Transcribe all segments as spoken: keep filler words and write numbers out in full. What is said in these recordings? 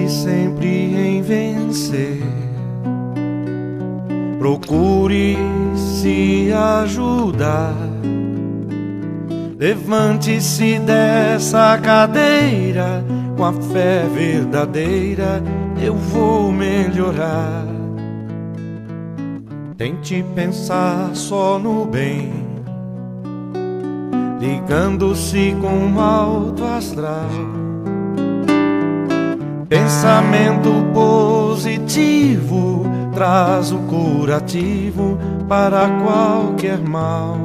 Pense sempre em vencer. Procure se ajudar. Levante-se dessa cadeira. Com a fé verdadeira eu vou melhorar. Tente pensar só no bem, ligando-se com o alto astral. Pensamento positivo traz o curativo para qualquer mal.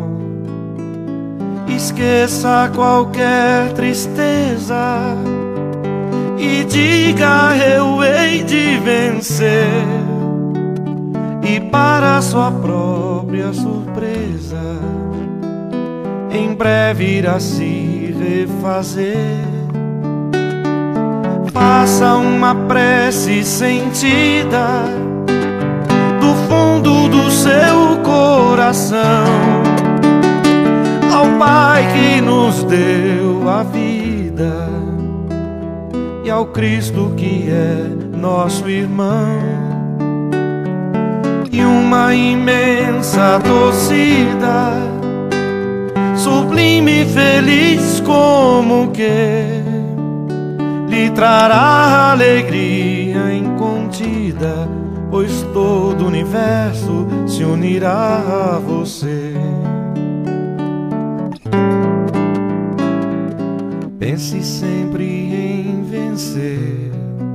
Esqueça qualquer tristeza e diga: eu hei de vencer. E para sua própria surpresa, em breve irá se refazer. Faça uma prece sentida do fundo do seu coração ao Pai que nos deu a vida e ao Cristo que é nosso irmão. E uma imensa torcida, sublime e feliz como que lhe trará alegria incontida, pois todo o universo se unirá a você. Pense sempre em vencer.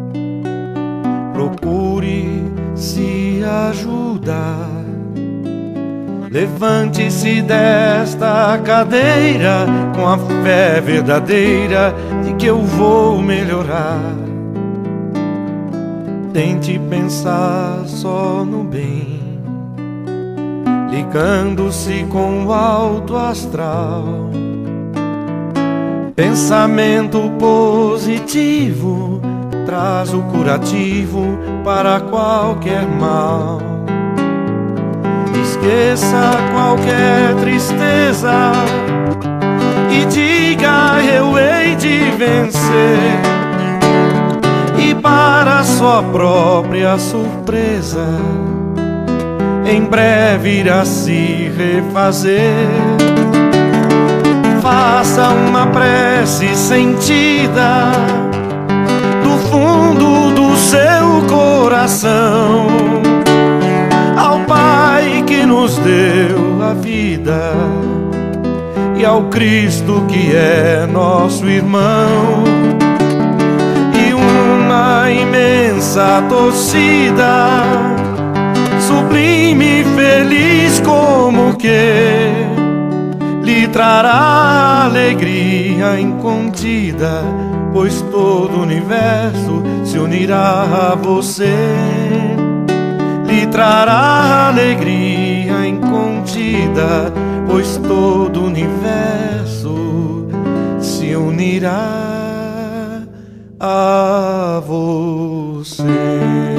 Procure se ajudar. Levante-se desta cadeira com a fé verdadeira de que eu vou melhorar. Tente pensar só no bem, ligando-se com o alto astral. Pensamento positivo traz o curativo para qualquer mal. Esqueça qualquer tristeza e diga: eu hei de vencer. E para sua própria surpresa, em breve irá se refazer. Faça uma prece sentida do fundo do seu coração ao Pai que nos deu a vida e ao Cristo que é nosso irmão. E uma imensa torcida, sublime e feliz como que lhe trará alegria incontida, pois todo o universo se unirá a você. Lhe trará alegria incontida, pois todo o universo se unirá a você.